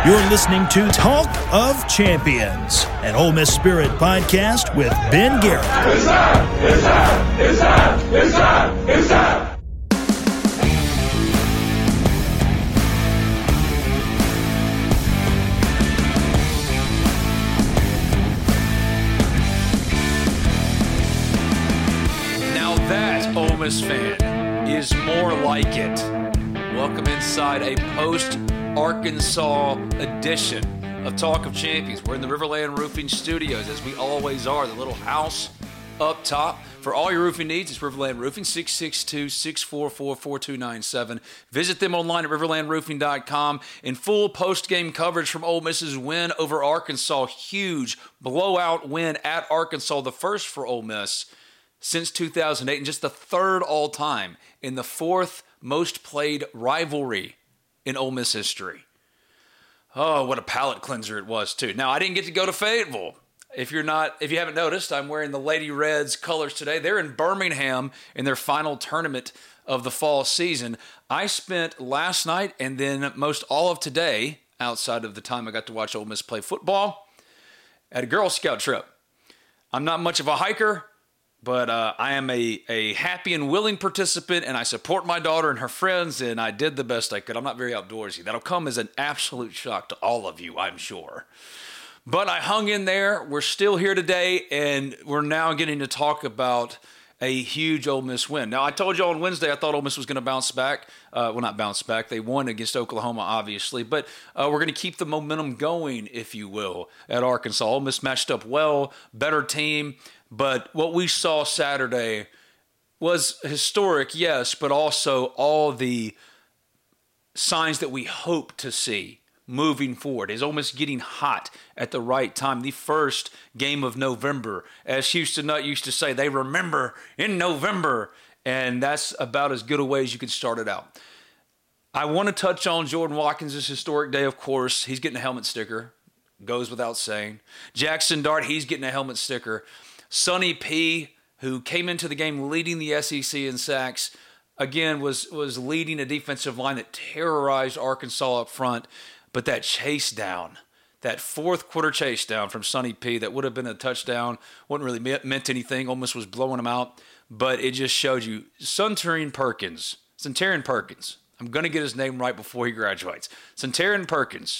You're listening to Talk of Champions, an Ole Miss Spirit podcast with Ben Garrett. It's time! It's time! It's time! It's time! It's time! Now that, Ole Miss fan, is more like it. Welcome inside a post-Arkansas edition of Talk of Champions. We're in the Riverland Roofing Studios, as we always are, the little house up top. For all your roofing needs, it's Riverland Roofing, 662-644-4297. Visit them online at riverlandroofing.com. In full post-game coverage from Ole Miss's win over Arkansas. Huge blowout win at Arkansas, the first for Ole Miss since 2008, and just the third all-time in the fourth most played rivalry in Ole Miss history. Oh, what a palate cleanser it was, too. Now, I didn't get to go to Fayetteville. If you haven't noticed, I'm wearing the Lady Reds colors today. They're in Birmingham in their final tournament of the fall season. I spent last night and then most all of today, outside of the time I got to watch Ole Miss play football, at a Girl Scout trip. I'm not much of a hiker, but I am a happy and willing participant, and I support my daughter and her friends, and I did the best I could. I'm not very outdoorsy. That'll come as an absolute shock to all of you, I'm sure. But I hung in there. We're still here today, and we're now getting to talk about a huge Ole Miss win. Now, I told you on Wednesday I thought Ole Miss was going to bounce back. Well, not bounce back. They won against Oklahoma, obviously. But we're going to keep the momentum going, if you will, at Arkansas. Ole Miss matched up well, better team. But what we saw Saturday was historic, yes, but also all the signs that we hope to see moving forward. Is Ole Miss getting hot at the right time? The first game of November. As Houston Nutt used to say, they remember in November, and that's about as good a way as you can start it out. I want to touch on Jordan Watkins' historic day, of course. He's getting a helmet sticker. Goes without saying. Jackson Dart, he's getting a helmet sticker. Sonny P., who came into the game leading the SEC in sacks, again, was leading a defensive line that terrorized Arkansas up front. But that chase down, that fourth quarter chase down from Sonny P., that would have been a touchdown, wasn't really meant anything. Ole Miss was blowing him out. But it just showed you, Suntarine Perkins, I'm going to get his name right before he graduates. Suntarine Perkins,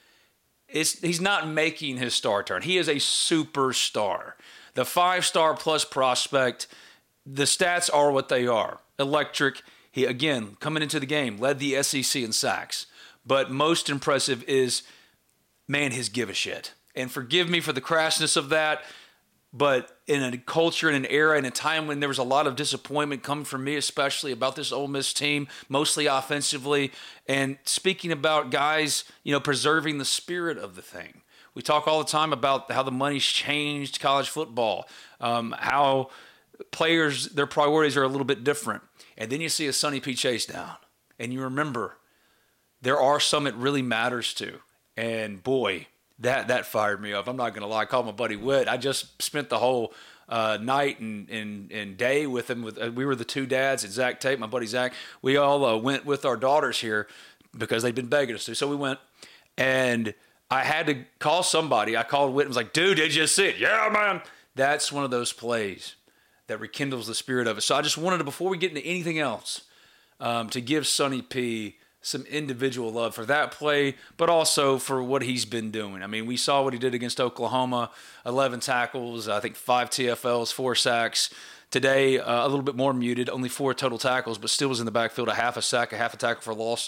he's not making his star turn. He is a superstar. The 5-star plus prospect, the stats are what they are. Electric. He, again, coming into the game, led the SEC in sacks. But most impressive is, man, his give a shit. And forgive me for the crassness of that, but in a culture, in an era, in a time when there was a lot of disappointment coming from me, especially about this Ole Miss team, mostly offensively, and speaking about guys, preserving the spirit of the thing. We talk all the time about how the money's changed college football, how players, their priorities are a little bit different. And then you see a Sonny P. chase down, and you remember there are some it really matters to. And boy, that fired me up. I'm not going to lie. I called my buddy Whit. I just spent the whole night and day with him. We were the two dads and Zach Tate, my buddy Zach. We all went with our daughters here because they'd been begging us to. So we went, and I had to call somebody. I called Whit and was like, dude, did you see it? Yeah, man. That's one of those plays that rekindles the spirit of it. So I just wanted to, before we get into anything else, to give Sonny P. some individual love for that play, but also for what he's been doing. I mean, we saw what he did against Oklahoma, 11 tackles, I think 5 TFLs, 4 sacks. Today, a little bit more muted, only 4 total tackles, but still was in the backfield, a half a sack, a half a tackle for loss,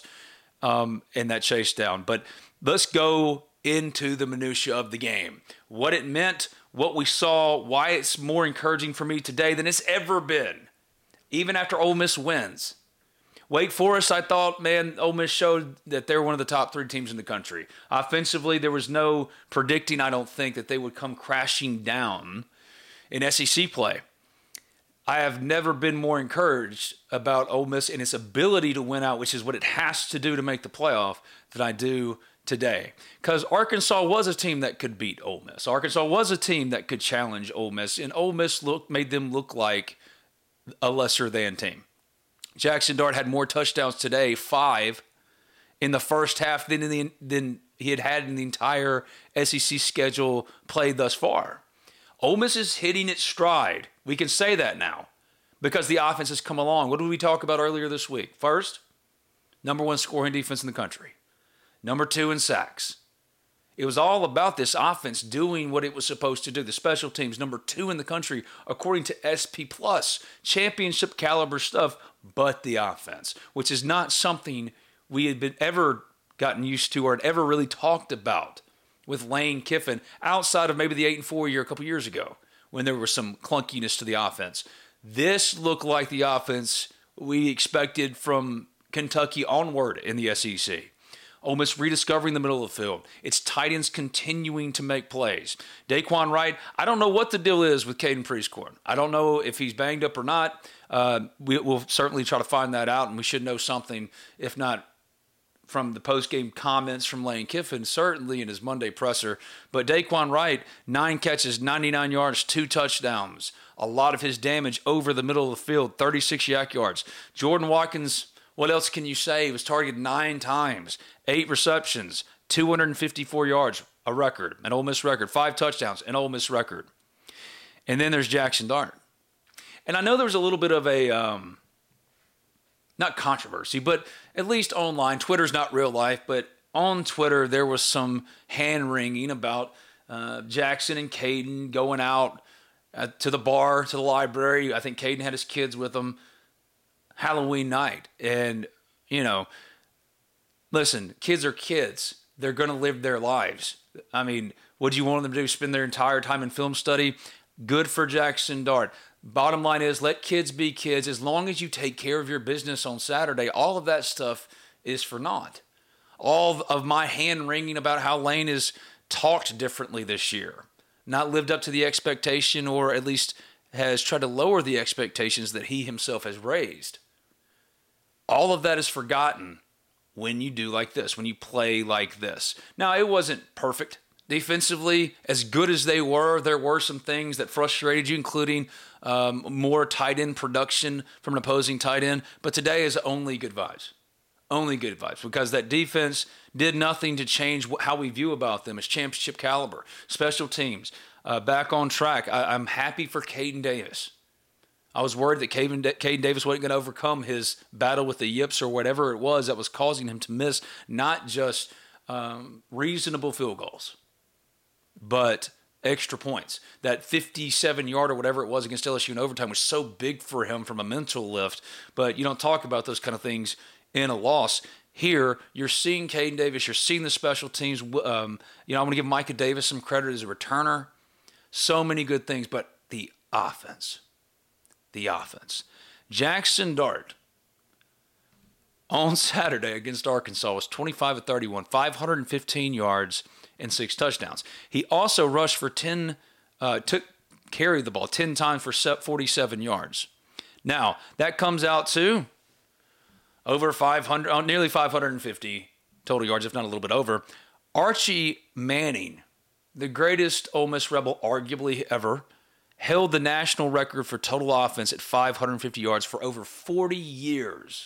in that chase down. But let's go into the minutia of the game. What it meant, what we saw, why it's more encouraging for me today than it's ever been, even after Ole Miss wins. Wake Forest, I thought, man, Ole Miss showed that they're one of the top 3 teams in the country. Offensively, there was no predicting, I don't think, that they would come crashing down in SEC play. I have never been more encouraged about Ole Miss and its ability to win out, which is what it has to do to make the playoff, than I do today. Because Arkansas was a team that could beat Ole Miss. Arkansas was a team that could challenge Ole Miss, and Ole Miss made them look like a lesser-than team. Jackson Dart had more touchdowns today, 5, in the first half than he had in the entire SEC schedule played thus far. Ole Miss is hitting its stride. We can say that now because the offense has come along. What did we talk about earlier this week? First, number 1 scoring defense in the country. Number 2 in sacks. It was all about this offense doing what it was supposed to do. The special teams, number 2 in the country, according to SP+, championship caliber stuff, but the offense, which is not something we had been ever gotten used to or had ever really talked about with Lane Kiffin outside of maybe the 8-4 year a couple years ago when there was some clunkiness to the offense. This looked like the offense we expected from Kentucky onward in the SEC. Ole Miss rediscovering the middle of the field. Its tight ends continuing to make plays. Daquan Wright, I don't know what the deal is with Caden Prieskorn. I don't know if he's banged up or not. We'll certainly try to find that out, and we should know something, if not from the post-game comments from Lane Kiffin, certainly in his Monday presser. But Daquan Wright, 9 catches, 99 yards, 2 touchdowns. A lot of his damage over the middle of the field, 36 yak yards. Jordan Watkins, what else can you say? He was targeted 9 times, 8 receptions, 254 yards, a record, an Ole Miss record. 5 touchdowns, an Ole Miss record. And then there's Jackson Dart. And I know there was a little bit of a, not controversy, but at least online, Twitter's not real life, but on Twitter there was some hand-wringing about Jackson and Caden going out to the bar, to the library. I think Caden had his kids with him Halloween night. And, listen, kids are kids. They're going to live their lives. I mean, what do you want them to do? Spend their entire time in film study? Good for Jackson Dart. Bottom line is, let kids be kids. As long as you take care of your business on Saturday, all of that stuff is for naught. All of my hand-wringing about how Lane has talked differently this year, not lived up to the expectation, or at least has tried to lower the expectations that he himself has raised. All of that is forgotten when you do like this, when you play like this. Now, it wasn't perfect. Defensively, as good as they were, there were some things that frustrated you, including more tight end production from an opposing tight end. But today is only good vibes. Only good vibes, because that defense did nothing to change how we view about them as championship caliber. Special teams, back on track. I'm happy for Caden Davis. I was worried that Caden Davis wasn't going to overcome his battle with the yips or whatever it was that was causing him to miss not just reasonable field goals, but extra points. That 57-yard or whatever it was against LSU in overtime was so big for him from a mental lift, but you don't talk about those kind of things in a loss. Here, you're seeing Caden Davis, you're seeing the special teams. I want to give Micah Davis some credit as a returner. So many good things, but the offense. Jackson Dart on Saturday against Arkansas was 25 of 31, 515 yards, and 6 touchdowns. He also rushed for carried the ball 10 times for 47 yards. Now, that comes out to over 500, nearly 550 total yards, if not a little bit over. Archie Manning, the greatest Ole Miss Rebel arguably ever, held the national record for total offense at 550 yards for over 40 years.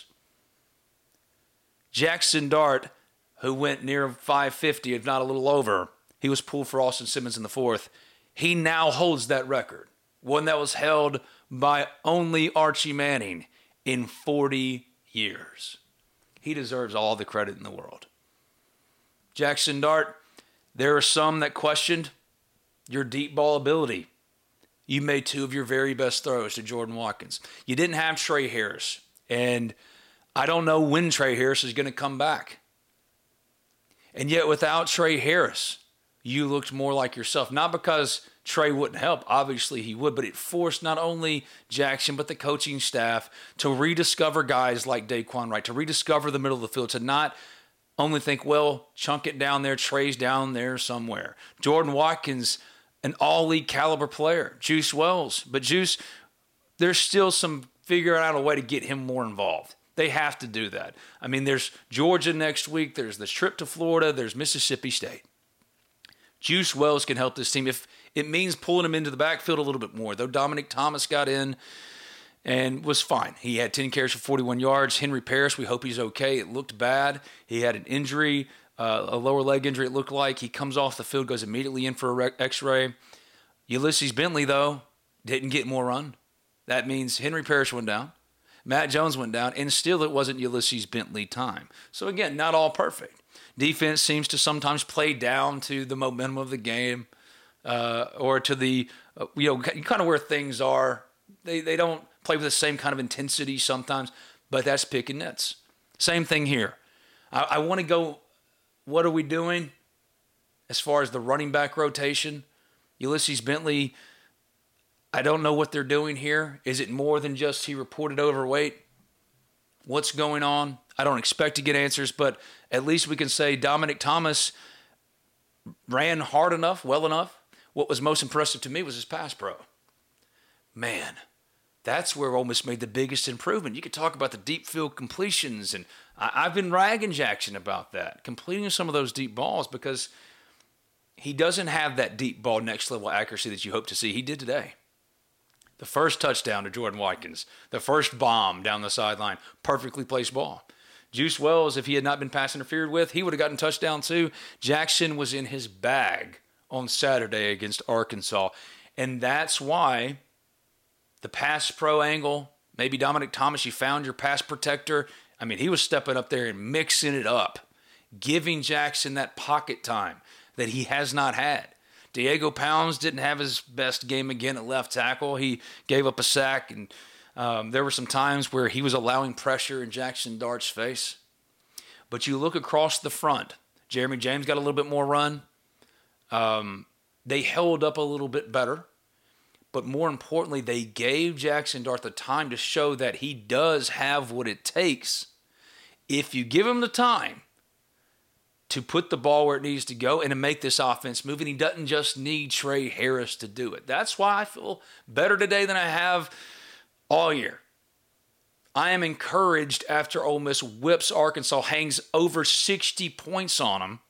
Jackson Dart, who went near 550, if not a little over, he was pulled for Austin Simmons in the 4th. He now holds that record, one that was held by only Archie Manning in 40 years. He deserves all the credit in the world. Jackson Dart, there are some that questioned your deep ball ability. You made 2 of your very best throws to Jordan Watkins. You didn't have Trey Harris, and I don't know when Trey Harris is going to come back. And yet without Trey Harris, you looked more like yourself. Not because Trey wouldn't help, obviously he would, but it forced not only Jackson but the coaching staff to rediscover guys like Daquan Wright, to rediscover the middle of the field, to not only think, well, chunk it down there, Trey's down there somewhere. Jordan Watkins, an all-league caliber player. Juice Wells. But Juice, there's still some figuring out a way to get him more involved. They have to do that. I mean, there's Georgia next week. There's this trip to Florida. There's Mississippi State. Juice Wells can help this team if it means pulling him into the backfield a little bit more. Though Dominic Thomas got in, and was fine. He had 10 carries for 41 yards. Henry Parrish, we hope he's okay. It looked bad. He had an injury, a lower leg injury it looked like. He comes off the field, goes immediately in for a x-ray. Ulysses Bentley, though, didn't get more run. That means Henry Parrish went down. Matt Jones went down, and still it wasn't Ulysses Bentley time. So, again, not all perfect. Defense seems to sometimes play down to the momentum of the game or to the, kind of where things are. They don't play with the same kind of intensity sometimes, but that's picking nits. Same thing here. I want to go, what are we doing as far as the running back rotation? Ulysses Bentley, I don't know what they're doing here. Is it more than just he reported overweight? What's going on? I don't expect to get answers, but at least we can say Dominic Thomas ran hard enough, well enough. What was most impressive to me was his pass pro. Man, that's where Ole Miss made the biggest improvement. You could talk about the deep field completions, and I've been ragging Jackson about that, completing some of those deep balls because he doesn't have that deep ball next level accuracy that you hope to see. He did today. The first touchdown to Jordan Watkins, the first bomb down the sideline, perfectly placed ball. Juice Wells, if he had not been pass interfered with, he would have gotten touchdown too. Jackson was in his bag on Saturday against Arkansas, and that's why the pass pro angle, maybe Dominic Thomas, you found your pass protector. I mean, he was stepping up there and mixing it up, giving Jackson that pocket time that he has not had. Diego Pounds didn't have his best game again at left tackle. He gave up a sack, and there were some times where he was allowing pressure in Jackson Dart's face. But you look across the front. Jeremy James got a little bit more run. They held up a little bit better. But more importantly, they gave Jackson Dart the time to show that he does have what it takes. If you give him the time to put the ball where it needs to go and to make this offense move, and he doesn't just need Trey Harris to do it. That's why I feel better today than I have all year. I am encouraged after Ole Miss whips Arkansas, hangs over 60 points on them.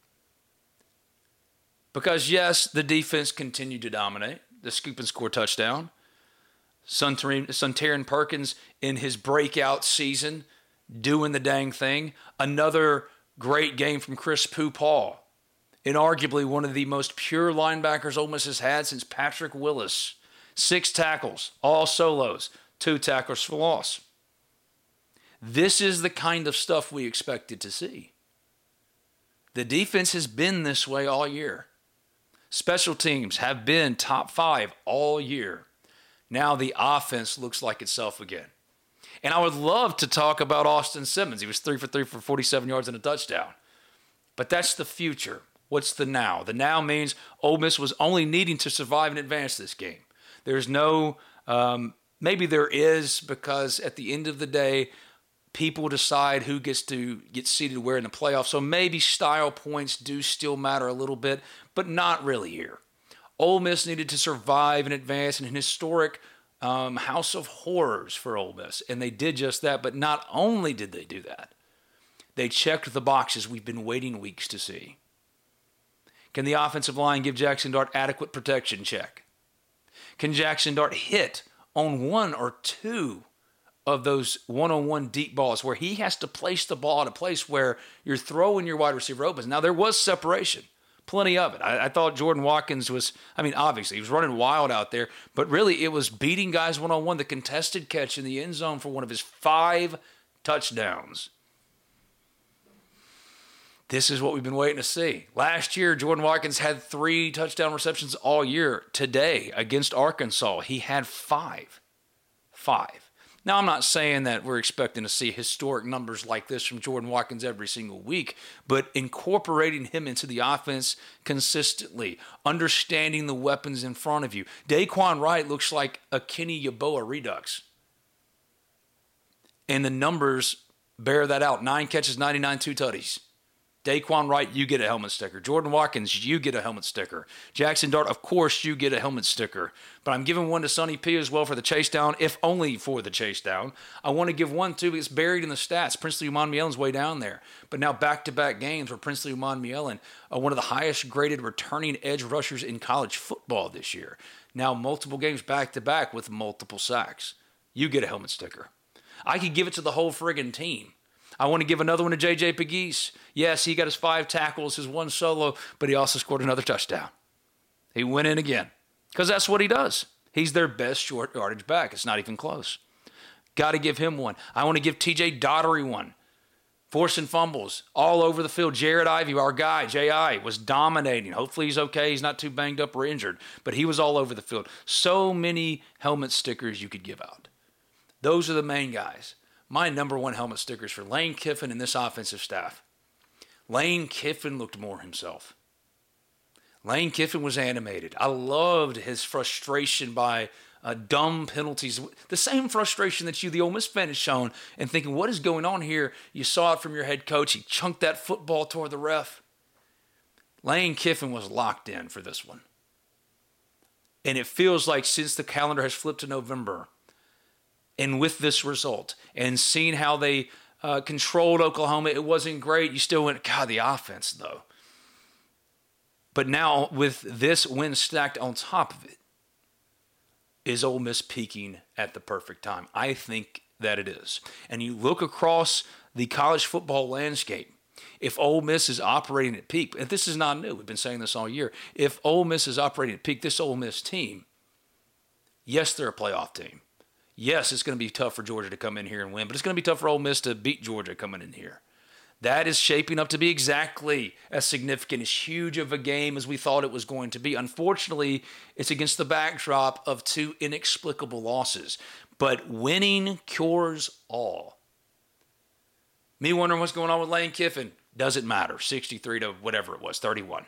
Because, yes, the defense continued to dominate. The scoop and score touchdown. Suntarine Perkins in his breakout season doing the dang thing. Another great game from Chris Paul. Inarguably one of the most pure linebackers Ole Miss has had since Patrick Willis. 6 tackles, all solos, 2 tackles for loss. This is the kind of stuff we expected to see. The defense has been this way all year. Special teams have been top 5 all year. Now the offense looks like itself again. And I would love to talk about Austin Simmons. He was 3 for 3 for 47 yards and a touchdown. But that's the future. What's the now? The now means Ole Miss was only needing to survive and advance this game. There's no, maybe there is, because at the end of the day, people decide who gets to get seated where in the playoffs. So maybe style points do still matter a little bit, but not really here. Ole Miss needed to survive and advance in an historic house of horrors for Ole Miss, and they did just that. But not only did they do that, they checked the boxes we've been waiting weeks to see. Can the offensive line give Jackson Dart adequate protection? Check. Can Jackson Dart hit on 1 or 2 of those one-on-one deep balls where he has to place the ball at a place where you're throwing your wide receiver opens? Now, there was separation. Plenty of it. I thought Jordan Watkins was, obviously, he was running wild out there, but really it was beating guys one-on-one, the contested catch in the end zone for one of his 5 touchdowns. This is what we've been waiting to see. Last year, Jordan Watkins had 3 touchdown receptions all year. Today, against Arkansas, he had 5. 5. Now, I'm not saying that we're expecting to see historic numbers like this from Jordan Watkins every single week, but incorporating him into the offense consistently, understanding the weapons in front of you. Daquan Wright looks like a Kenny Yeboah redux. And the numbers bear that out. 9 catches, 99, 2 tutties. Daquan Wright, you get a helmet sticker. Jordan Watkins, you get a helmet sticker. Jackson Dart, of course, you get a helmet sticker. But I'm giving one to Sonny P as well for the chase down, if only for the chase down. I want to give one, too, because it's buried in the stats. Princely Umanmielelan's way down there. But now back-to-back games where Princely Umanmielen, one of the highest-graded returning edge rushers in college football this year. Now multiple games back-to-back with multiple sacks. you get a helmet sticker. I could give it to the whole friggin' team. I want to give another one to J.J. Pegues. Yes, he got his 5 tackles, his 1 solo, but he also scored another touchdown. He went in again because that's what he does. He's their best short yardage back. It's not even close. Got to give him one. I want to give T.J. Daugherty one. Forcing fumbles all over the field. Jared Ivey, our guy, J.I., was dominating. Hopefully he's okay. He's not too banged up or injured. But he was all over the field. So many helmet stickers you could give out. Those are the main guys. My number one helmet stickers for Lane Kiffin and this offensive staff. Lane Kiffin looked more himself. Lane Kiffin was animated. I loved his frustration by dumb penalties. The same frustration that you, the Ole Miss fan, has shown and thinking, what is going on here? You saw it from your head coach. He chunked that football toward the ref. Lane Kiffin was locked in for this one. And it feels like since the calendar has flipped to November, and with this result, and seeing how they controlled Oklahoma, it wasn't great. You still went, God, the offense, though. But now, with this win stacked on top of it, is Ole Miss peaking at the perfect time? I think that it is. And you look across the college football landscape, if Ole Miss is operating at peak, and this is not new, we've been saying this all year, if Ole Miss is operating at peak, this Ole Miss team, yes, they're a playoff team. Yes, it's going to be tough for Georgia to come in here and win, but it's going to be tough for Ole Miss to beat Georgia coming in here. That is shaping up to be exactly as significant, as huge of a game as we thought it was going to be. Unfortunately, it's against the backdrop of 2 inexplicable losses. But winning cures all. Me wondering what's going on with Lane Kiffin. Doesn't matter. 63 to whatever it was, 31.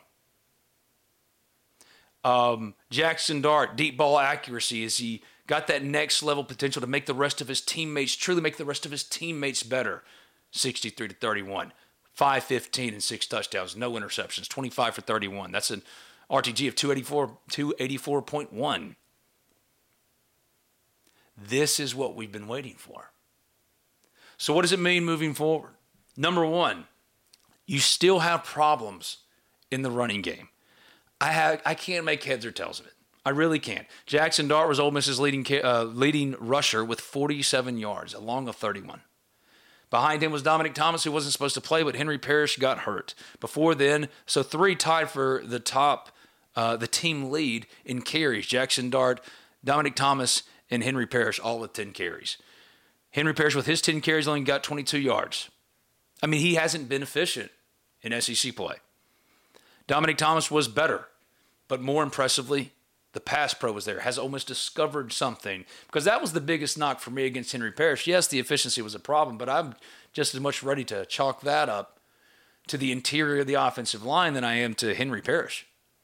Jackson Dart, deep ball accuracy. Is he got that next level potential to make the rest of his teammates, truly make the rest of his teammates better? 63 to 31, 515 and 6 touchdowns, no interceptions, 25 for 31. That's an RTG of 284.1. This is what we've been waiting for. So what does it mean moving forward? Number one, you still have problems in the running game. I can't make heads or tails of it. I really can't. Jackson Dart was Ole Miss's leading rusher with 47 yards, along of 31. Behind him was Dominic Thomas, who wasn't supposed to play, but Henry Parrish got hurt. Before then, so 3 tied for the team lead in carries. Jackson Dart, Dominic Thomas, and Henry Parrish, all with 10 carries. Henry Parrish, with his 10 carries, only got 22 yards. I mean, he hasn't been efficient in SEC play. Dominic Thomas was better, but more impressively, the pass pro was there. Has almost discovered something. Because that was the biggest knock for me against Henry Parrish. Yes, the efficiency was a problem, but I'm just as much ready to chalk that up to the interior of the offensive line than I am to Henry Parrish.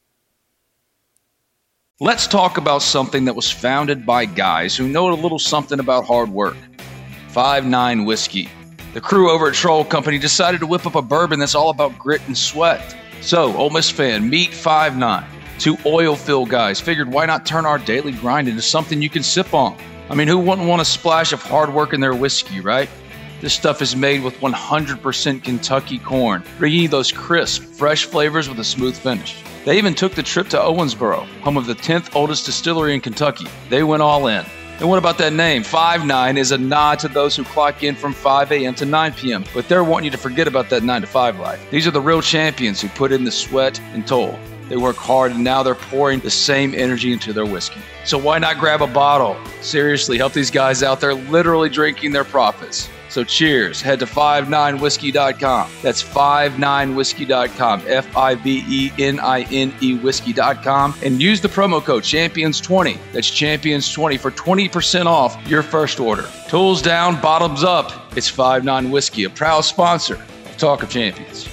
Let's talk about something that was founded by guys who know a little something about hard work. 5-9 Whiskey. The crew over at Troll Company decided to whip up a bourbon that's all about grit and sweat. So, Ole Miss fan, meet 5-9. 2 oil fill guys figured why not turn our daily grind into something you can sip on? I mean, who wouldn't want a splash of hard work in their whiskey, right? This stuff is made with 100% Kentucky corn, bringing you those crisp, fresh flavors with a smooth finish. They even took the trip to Owensboro, home of the 10th oldest distillery in Kentucky. They went all in. And what about that name? 5-9 is a nod to those who clock in from 5 a.m. to 9 p.m., but they're wanting you to forget about that 9 to 5 life. These are the real champions who put in the sweat and toil. They work hard, and now they're pouring the same energy into their whiskey. So why not grab a bottle? Seriously, help these guys out. They're literally drinking their profits. So cheers. Head to 59whiskey.com. That's 59whiskey.com. FIVENINE whiskey.com. And use the promo code CHAMPIONS20. That's CHAMPIONS20 for 20% off your first order. Tools down, bottoms up. It's 5-9 Whiskey, a proud sponsor of Talk of Champions.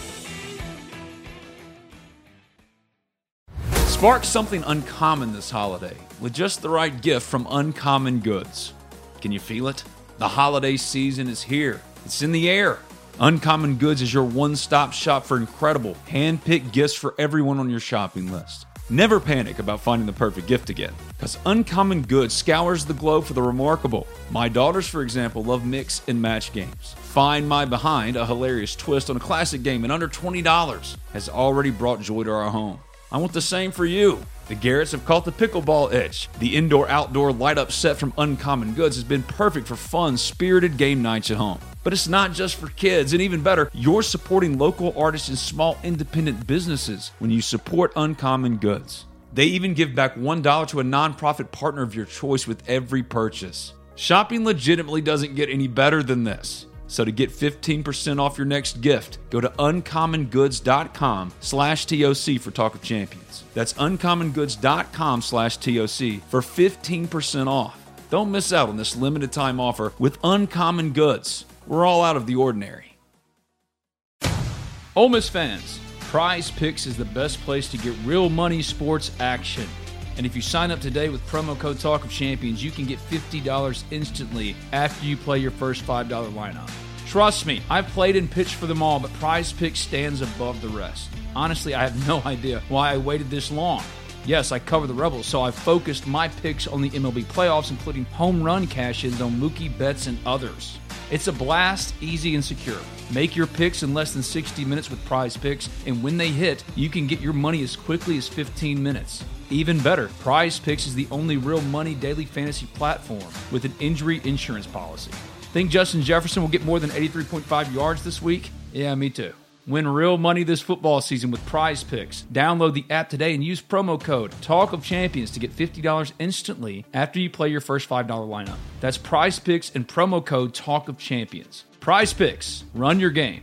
Spark something uncommon this holiday with just the right gift from Uncommon Goods. Can you feel it? The holiday season is here. It's in the air. Uncommon Goods is your one-stop shop for incredible, hand-picked gifts for everyone on your shopping list. Never panic about finding the perfect gift again, because Uncommon Goods scours the globe for the remarkable. My daughters, for example, love mix and match games. Find My Behind, a hilarious twist on a classic game in under $20, has already brought joy to our home. I want the same for you. The Garretts have caught the pickleball itch. The indoor-outdoor light-up set from Uncommon Goods has been perfect for fun, spirited game nights at home. But it's not just for kids, and even better, you're supporting local artists and small independent businesses when you support Uncommon Goods. They even give back $1 to a nonprofit partner of your choice with every purchase. Shopping legitimately doesn't get any better than this. So to get 15% off your next gift, go to uncommongoods.com/TOC for Talk of Champions. That's uncommongoods.com/TOC for 15% off. Don't miss out on this limited time offer with Uncommon Goods. We're all out of the ordinary. Ole Miss fans, Prize Picks is the best place to get real money sports action. And if you sign up today with promo code Talk of Champions, you can get $50 instantly after you play your first $5 lineup. Trust me, I've played and pitched for them all, but Prize Picks stands above the rest. Honestly, I have no idea why I waited this long. Yes, I cover the Rebels, so I've focused my picks on the MLB playoffs, including home run cash-ins on Mookie Betts and others. It's a blast, easy and secure. Make your picks in less than 60 minutes with Prize Picks, and when they hit, you can get your money as quickly as 15 minutes. Even better, Prize Picks is the only real money daily fantasy platform with an injury insurance policy. Think Justin Jefferson will get more than 83.5 yards this week? Yeah, me too. Win real money this football season with Prize Picks. Download the app today and use promo code Talk of Champions to get $50 instantly after you play your first $5 lineup. That's Prize Picks and promo code Talk of Champions. Prize Picks. Run your game.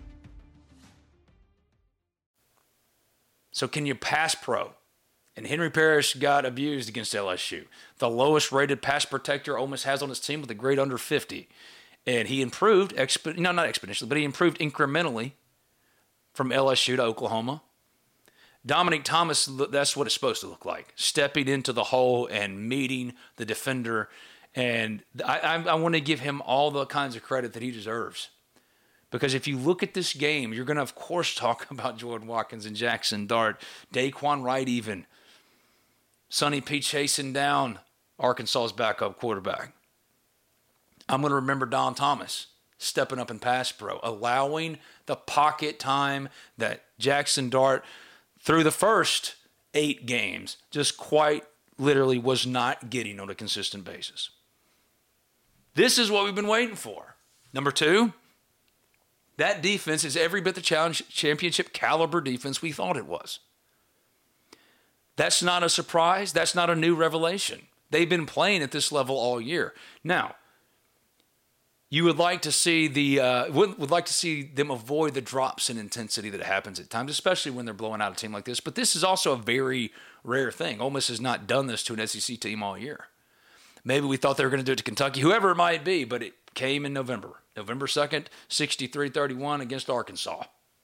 So can you pass pro? And Henry Parrish got abused against LSU. The lowest rated pass protector Ole Miss has on its team with a grade under 50. And he improved, not exponentially, but he improved incrementally from LSU to Oklahoma. Dominic Thomas, that's what it's supposed to look like. Stepping into the hole and meeting the defender. And I want to give him all the kinds of credit that he deserves. Because if you look at this game, you're going to, of course, talk about Jordan Watkins and Jackson Dart, Daquan Wright even. Sonny P chasing down Arkansas's backup quarterback. I'm going to remember Don Thomas stepping up in pass pro, allowing the pocket time that Jackson Dart, through the first 8 games, just quite literally was not getting on a consistent basis. This is what we've been waiting for. Number 2, that defense is every bit the championship caliber defense we thought it was. That's not a surprise. That's not a new revelation. They've been playing at this level all year. Now, you would like to see would like to see them avoid the drops in intensity that happens at times, especially when they're blowing out a team like this. But this is also a very rare thing. Ole Miss has not done this to an SEC team all year. Maybe we thought they were going to do it to Kentucky, whoever it might be, but it came in November. November 2nd, 63-31 against Arkansas.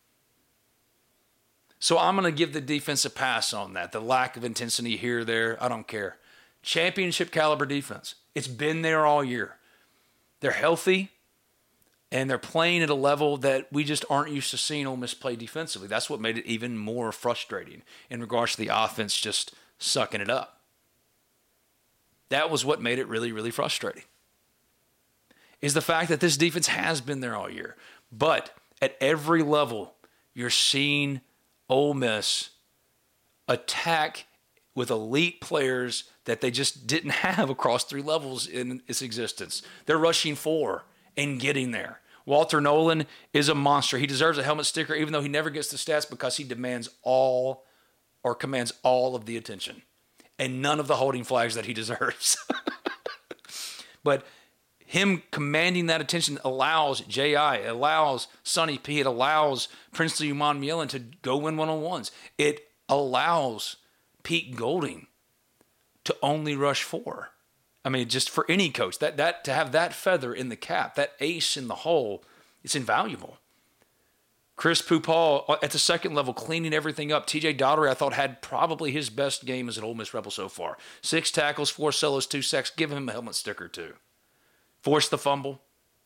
So I'm going to give the defense a pass on that. The lack of intensity here, there, I don't care. Championship caliber defense. It's been there all year. They're healthy, and they're playing at a level that we just aren't used to seeing Ole Miss play defensively. That's what made it even more frustrating in regards to the offense just sucking it up. That was what made it really, really frustrating, is the fact that this defense has been there all year. But at every level, you're seeing Ole Miss attack with elite players that they just didn't have across 3 levels in its existence. They're rushing 4 and getting there. Walter Nolan is a monster. He deserves a helmet sticker, even though he never gets the stats, because he commands all of the attention and none of the holding flags that he deserves. But him commanding that attention allows J.I., it allows Sonny P., it allows Princely Umanmielen to go win one-on-ones. It allows Pete Golding to only rush 4. I mean, just for any coach, that to have that feather in the cap, that ace in the hole, it's invaluable. Chris Pupal at the second level, cleaning everything up. TJ Daugherty, I thought, had probably his best game as an Ole Miss Rebel so far. 6 tackles, 4 solos, 2 sacks. Give him a helmet sticker too. Forced the fumble.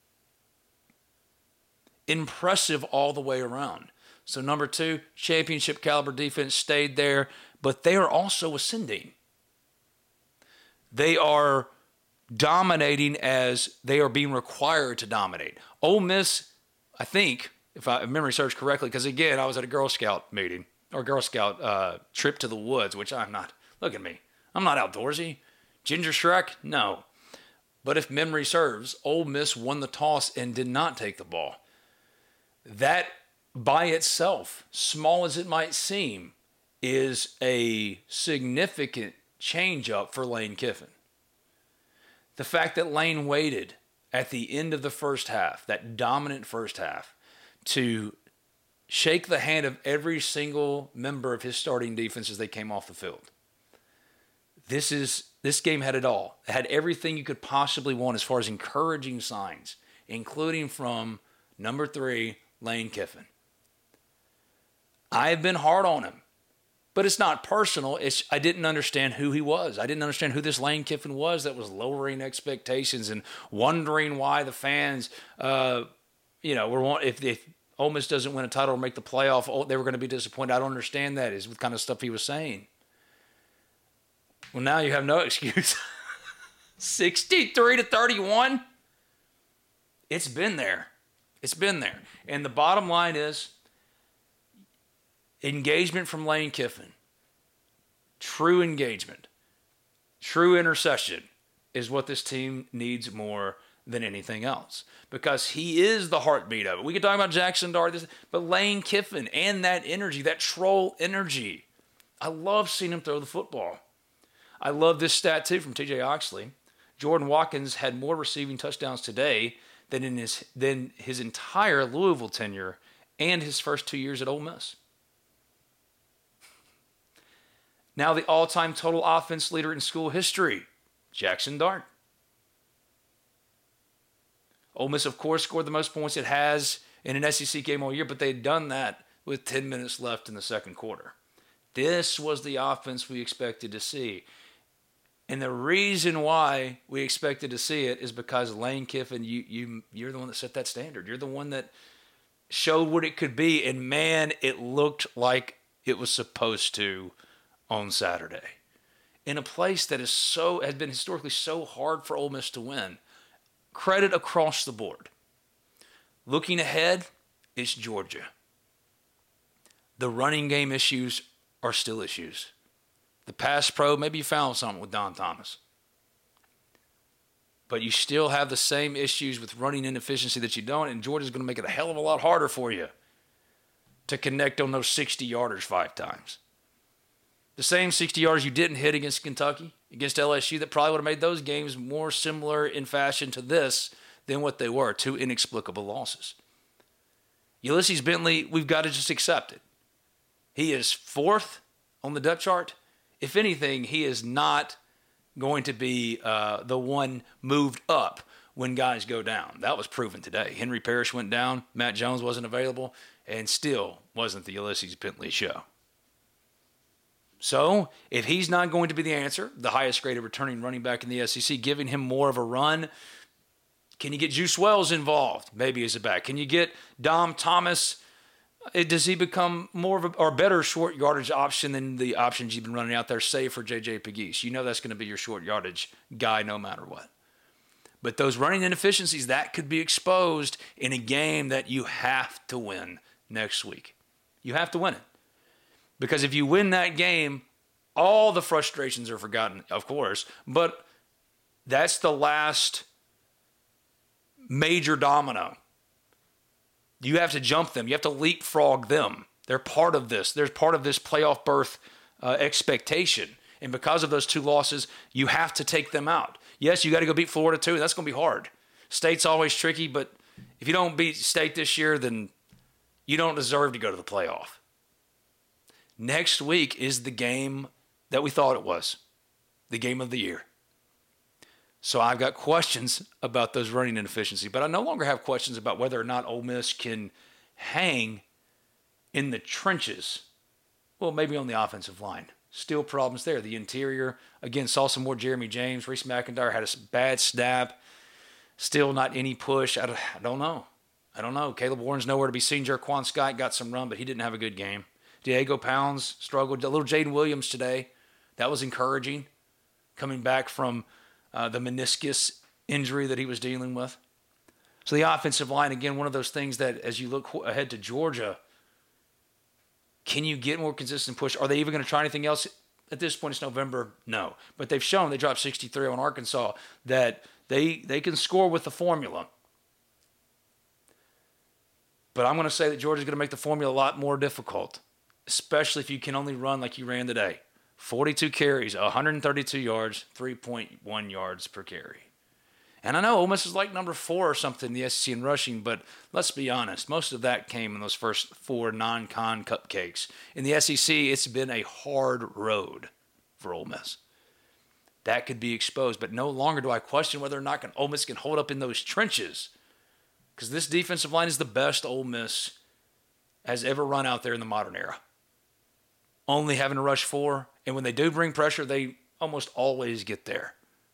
Impressive all the way around. So number 2, championship caliber defense stayed there, but they are also ascending. They are dominating as they are being required to dominate. Ole Miss, I think, if memory serves correctly, because again, I was at a Girl Scout meeting or Girl Scout trip to the woods, which I'm not. Look at me. I'm not outdoorsy. Ginger Shrek? No. But if memory serves, Ole Miss won the toss and did not take the ball. That by itself, small as it might seem, is a significant change up for Lane Kiffin. The fact that Lane waited at the end of the first half, that dominant first half, to shake the hand of every single member of his starting defense as they came off the field. This game had it all. It had everything you could possibly want as far as encouraging signs, including from number 3, Lane Kiffin. I've been hard on him, but it's not personal. I didn't understand who he was. I didn't understand who this Lane Kiffin was that was lowering expectations and wondering why the fans, were if Ole Miss doesn't win a title or make the playoff, they were going to be disappointed. I don't understand that. Is what kind of stuff he was saying. Well, now you have no excuse. 63-31. It's been there. It's been there. And the bottom line is engagement from Lane Kiffin. True engagement. True intercession is what this team needs more than anything else. Because he is the heartbeat of it. We could talk about Jackson Dart, but Lane Kiffin and that energy, that troll energy. I love seeing him throw the football. I love this stat too from TJ Oxley. Jordan Watkins had more receiving touchdowns today than his entire Louisville tenure and his first 2 years at Ole Miss. Now the all-time total offense leader in school history, Jackson Dart. Ole Miss, of course, scored the most points it has in an SEC game all year, but they had done that with 10 minutes left in the second quarter. This was the offense we expected to see. And the reason why we expected to see it is because Lane Kiffin, you're the one that set that standard. You're the one that showed what it could be. And, man, it looked like it was supposed to on Saturday. In a place that has been historically so hard for Ole Miss to win. Credit across the board. Looking ahead, it's Georgia. The running game issues are still issues. The pass pro, maybe you found something with Don Thomas. But you still have the same issues with running inefficiency that you don't, and Georgia's going to make it a hell of a lot harder for you to connect on those 60-yarders 5 times. The same 60 yards you didn't hit against Kentucky, against LSU, that probably would have made those games more similar in fashion to this than what they were, 2 inexplicable losses. Ulysses Bentley, we've got to just accept it. He is 4th on the depth chart. If anything, he is not going to be the one moved up when guys go down. That was proven today. Henry Parrish went down. Matt Jones wasn't available, and still wasn't the Ulysses Bentley show. So, if he's not going to be the answer, the highest graded returning running back in the SEC, giving him more of a run, can you get Juice Wells involved? Maybe as a back. Can you get Dom Thomas? Does he become more of a better short yardage option than the options you've been running out there, save for J.J. Pegues? You know that's going to be your short yardage guy no matter what. But those running inefficiencies, that could be exposed in a game that you have to win next week. You have to win it. Because if you win that game, all the frustrations are forgotten, of course, but that's the last major domino. You have to jump them. You have to leapfrog them. They're part of this. They're part of this playoff berth expectation. And because of those 2 losses, you have to take them out. Yes, you got to go beat Florida too. That's going to be hard. State's always tricky, but if you don't beat State this year, then you don't deserve to go to the playoff. Next week is the game that we thought it was, the game of the year. So I've got questions about those running inefficiencies, but I no longer have questions about whether or not Ole Miss can hang in the trenches. Well, maybe on the offensive line. Still problems there. The interior, again, saw some more Jeremy James. Reese McIntyre had a bad snap. Still not any push. I don't know. Caleb Warren's nowhere to be seen. Jerquan Scott got some run, but he didn't have a good game. Diego Pounds struggled. A little Jaden Williams today. That was encouraging, coming back from the meniscus injury that he was dealing with. So the offensive line, again, one of those things that as you look ahead to Georgia, Can you get more consistent push? Are they even going to try anything else? At this point, it's November. No. But they've shown, they dropped 63 on Arkansas, that they can score with the formula. But I'm going to say that Georgia's going to make the formula a lot more difficult, especially if you can only run like you ran today. 42 carries, 132 yards, 3.1 yards per carry. And I know Ole Miss is like number 4 or something in the SEC in rushing, but let's be honest. Most of that came in those first 4 non-con cupcakes. In the SEC, it's been a hard road for Ole Miss. That could be exposed, but no longer do I question whether or not Ole Miss can hold up in those trenches, because this defensive line is the best Ole Miss has ever run out there in the modern era. Only having to rush 4, and when they do bring pressure, they almost always get there.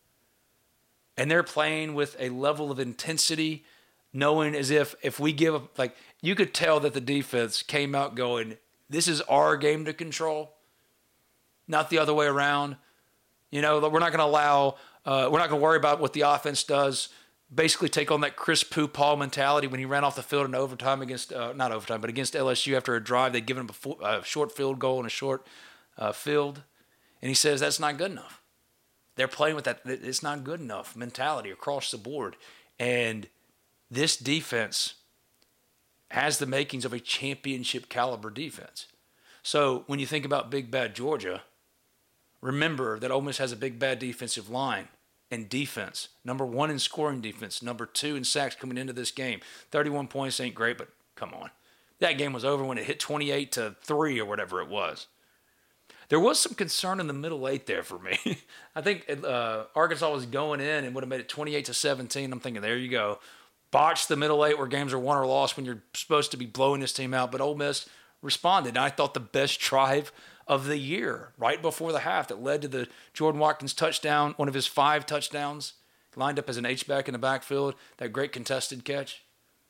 And they're playing with a level of intensity, knowing as if we give, like, you could tell that the defense came out going, this is our game to control, not the other way around. You know, we're not going to allow, we're not going to worry about what the offense does. Basically take on that Chris Paul mentality when he ran off the field in overtime against, not overtime, but against LSU after a drive. They'd given him a short field goal and a short field. And he says that's not good enough. They're playing with that it's not good enough mentality across the board. And this defense has the makings of a championship caliber defense. So when you think about Big Bad Georgia, remember that Ole Miss has a big bad defensive line and defense. Number 1 in scoring defense, number 2 in sacks coming into this game. 31 points ain't great, but come on. That game was over when it hit 28-3 or whatever it was. There was some concern in the middle 8 there for me. I think Arkansas was going in and would have made it 28-17. I'm thinking, there you go. Botch the middle 8 where games are won or lost when you're supposed to be blowing this team out. But Ole Miss responded. And I thought the best drive of the year, right before the half, that led to the Jordan Watkins touchdown, one of his 5 touchdowns, lined up as an H-back in the backfield, that great contested catch.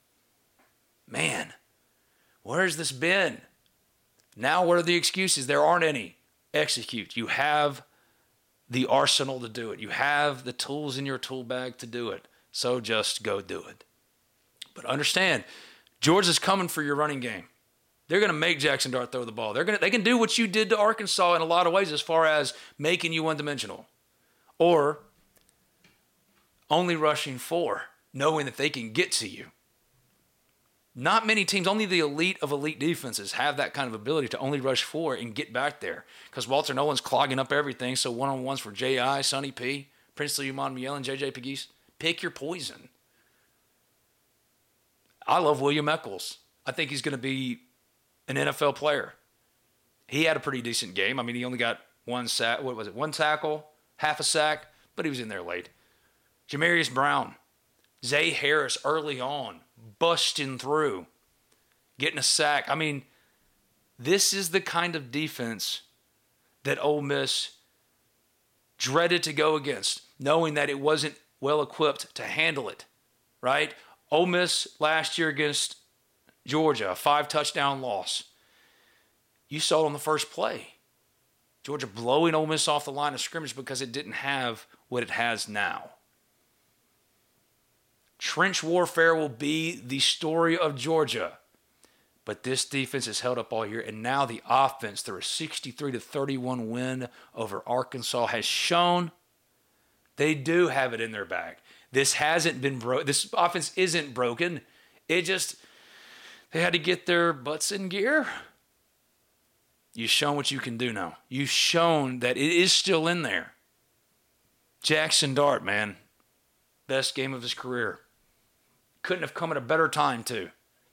Man, where's this been? Now what are the excuses? There aren't any. Execute. You have the arsenal to do it. You have the tools in your tool bag to do it. So just go do it. But understand, Georgia's coming for your running game. They're going to make Jackson Dart throw the ball. They can do what you did to Arkansas in a lot of ways as far as making you one-dimensional. Or only rushing 4, knowing that they can get to you. Not many teams, only the elite of elite defenses have that kind of ability to only rush 4 and get back there. Because Walter Nolan's clogging up everything, so one-on-ones for J.I., Sonny P., Princely Umanmielen, J.J. Pegues. Pick your poison. I love William Eccles. I think he's going to be an NFL player. He had a pretty decent game. I mean, he only got 1 sack. What was it? 1 tackle, half a sack, but he was in there late. Jamarius Brown, Zay Harris early on, busting through, getting a sack. I mean, this is the kind of defense that Ole Miss dreaded to go against, knowing that it wasn't well equipped to handle it, right? Ole Miss last year against Georgia, a 5-touchdown loss. You saw it on the first play. Georgia blowing Ole Miss off the line of scrimmage because it didn't have what it has now. Trench warfare will be the story of Georgia. But this defense has held up all year, and now the offense, through a 63-31 win over Arkansas, has shown they do have it in their bag. This hasn't been broken. This offense isn't broken. It just, they had to get their butts in gear. You've shown what you can do now. You've shown that it is still in there. Jackson Dart, man, best game of his career. Couldn't have come at a better time, too.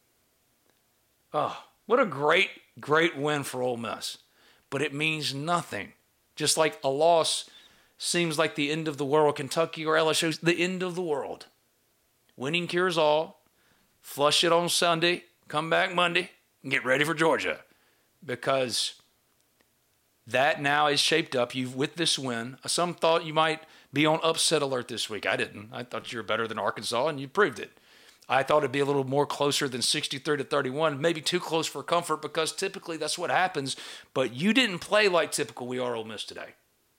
Oh, what a great, great win for Ole Miss. But it means nothing. Just like a loss seems like the end of the world. Kentucky or LSU, the end of the world. Winning cures all. Flush it on Sunday. Come back Monday. And get ready for Georgia. Because that now is shaped up. With this win, some thought you might be on upset alert this week. I didn't. I thought you were better than Arkansas, and you proved it. I thought it'd be a little more closer than 63-31, maybe too close for comfort, because typically that's what happens. But you didn't play like typical we are Ole Miss today.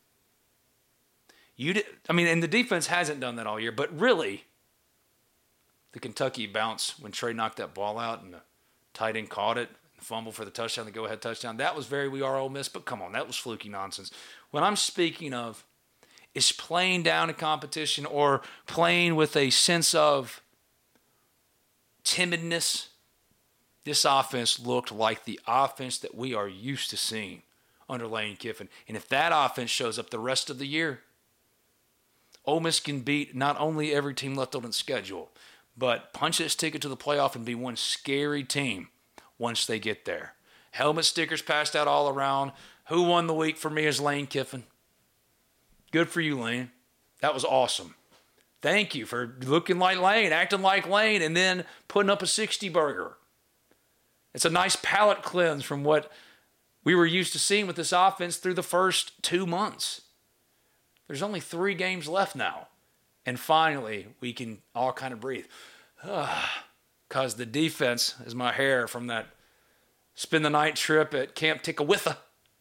And the defense hasn't done that all year, but really, the Kentucky bounce when Trey knocked that ball out and the tight end caught it, fumble for the touchdown, the go-ahead touchdown. That was very We Are Ole Miss, but come on, that was fluky nonsense. What I'm speaking of is playing down a competition or playing with a sense of timidness. This offense looked like the offense that we are used to seeing under Lane Kiffin. And if that offense shows up the rest of the year, Ole Miss can beat not only every team left on its schedule, but punch its ticket to the playoff and be one scary team once they get there. Helmet stickers passed out all around. Who won the week for me is Lane Kiffin. Good for you, Lane. That was awesome. Thank you for looking like Lane, acting like Lane, and then putting up a 60 burger. It's a nice palate cleanse from what we were used to seeing with this offense through the first 2 months. There's only 3 games left now. And finally, we can all kind of breathe. Because the defense is my hair from that spend the night trip at Camp Tickawitha.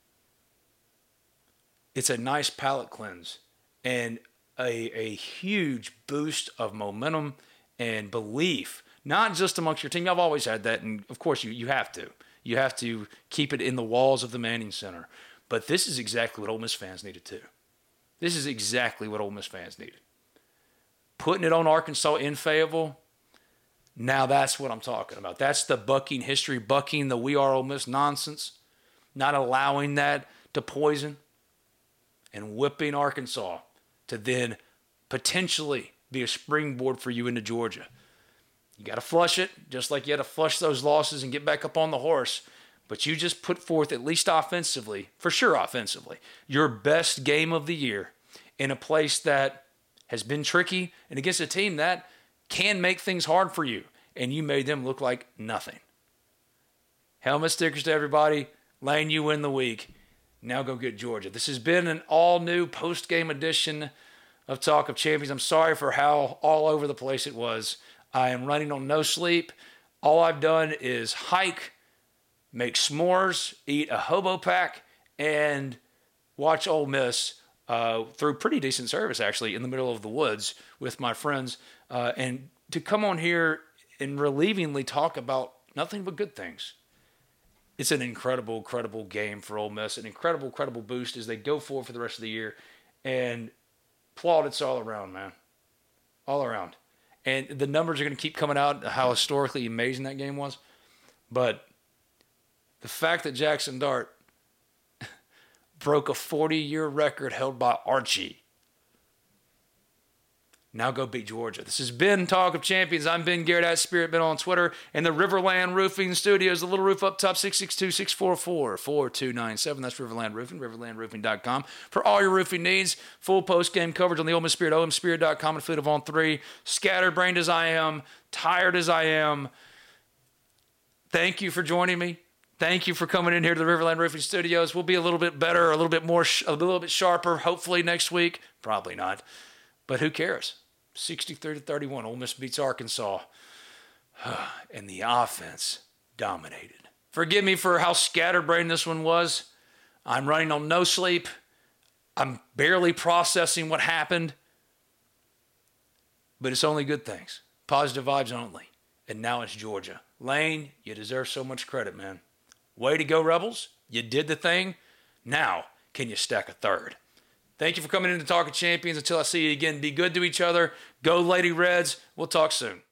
It's a nice palate cleanse and a huge boost of momentum and belief, not just amongst your team. I've always had that, and of course you have to. You have to keep it in the walls of the Manning Center. But this is exactly what Ole Miss fans needed too. This is exactly what Ole Miss fans needed. Putting it on Arkansas in Fayetteville, now that's what I'm talking about. That's the bucking history, bucking the We Are Ole Miss nonsense, not allowing that to poison, and whipping Arkansas to then potentially be a springboard for you into Georgia. You got to flush it, just like you had to flush those losses and get back up on the horse. But you just put forth, at least offensively, for sure offensively, your best game of the year in a place that has been tricky and against a team that can make things hard for you. And you made them look like nothing. Helmet stickers to everybody. Lane, you win the week. Now go get Georgia. This has been an all-new post-game edition of Talk of Champions. I'm sorry for how all over the place it was. I am running on no sleep. All I've done is hike, make s'mores, eat a hobo pack, and watch Ole Miss through pretty decent service, actually, in the middle of the woods with my friends. And to come on here and relievingly talk about nothing but good things. It's an incredible, incredible game for Ole Miss, an incredible, incredible boost as they go forward for the rest of the year. And plaudits all around, man. All around. And the numbers are going to keep coming out, how historically amazing that game was. But the fact that Jackson Dart broke a 40-year record held by Archie. Now go beat Georgia. This has been Talk of Champions. I'm Ben Garrett at Spirit Ben on Twitter. In the Riverland Roofing Studios, the Little Roof up top, 662-644-4297. That's Riverland Roofing, riverlandroofing.com. For all your roofing needs, full post-game coverage on the Ole Miss Spirit, omspirit.com, and fleet of On 3. Scatterbrained as I am, tired as I am, thank you for joining me. Thank you for coming in here to the Riverland Roofing Studios. We'll be a little bit better, a little bit more, a little bit sharper, hopefully next week. Probably not. But who cares? 63-31, Ole Miss beats Arkansas. And the offense dominated. Forgive me for how scatterbrained this one was. I'm running on no sleep. I'm barely processing what happened. But it's only good things. Positive vibes only. And now it's Georgia. Lane, you deserve so much credit, man. Way to go, Rebels. You did the thing. Now, can you stack a third? Thank you for coming in to Talk of Champions. Until I see you again, be good to each other. Go Lady Reds. We'll talk soon.